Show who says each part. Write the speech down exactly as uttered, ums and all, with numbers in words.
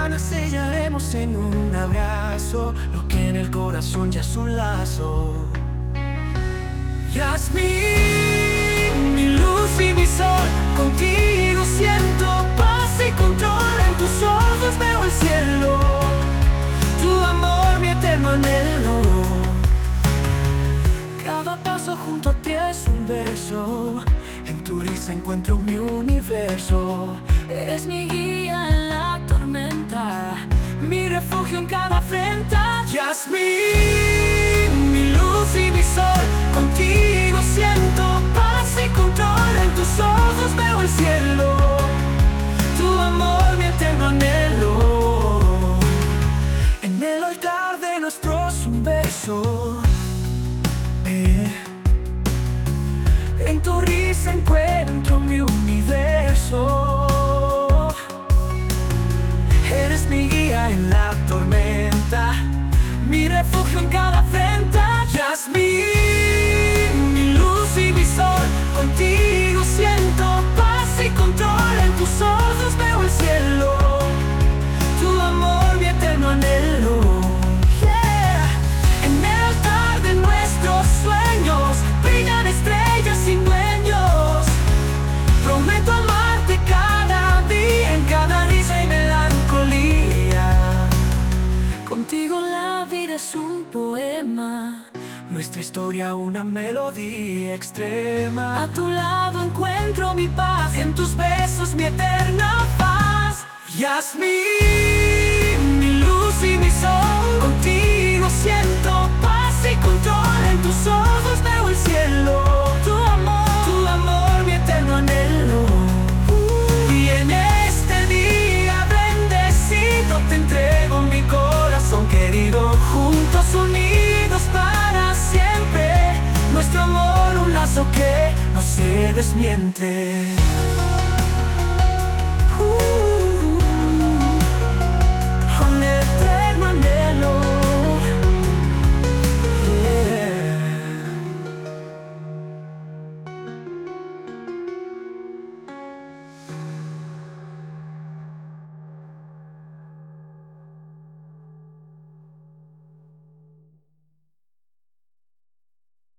Speaker 1: mañana sellaremos en un abrazo lo que en el corazón ya es un lazo. Yasmín, mi luz y mi sol, contigo siento paz y control. En tus ojos veo el cielo, tu amor mi eterno anhelo. Cada paso junto a ti es un verso, en tu risa encuentro mi universo. Eres mi guía en la tormenta, mi refugio en cada afrenta. Yasmín, mi luz y mi sol, contigo siento paz y control. En tus ojos veo el cielo, tu amor mi eterno anhelo. En el altar de nuestros un beso, eh. en tu risa encuentro mi universo. Eres mi guía en la tormenta, mi refugio en cada afrenta. Yasmín, mi luz y mi sol, contigo siento paz y control. En tus ojos veo el cielo, tu amor mi eterno anhelo. Yeah. En el altar de nuestros sueños brillan estrellas sin dueños. Prometo amarte cada día, en cada risa y melancolía. Contigo la vida es un poema, nuestra historia una melodía extrema. A tu lado encuentro mi paz, en tus besos mi eterna paz. Yasmín, mi luz y mi sol, contigo siento paz y control. En tus ojos veo el cielo, tu amor, tu amor mi eterno anhelo. Y en este día bendecido te entrego mi corazón querido. Juntos unidos para siempre, nuestro amor un lazo que no se desmiente.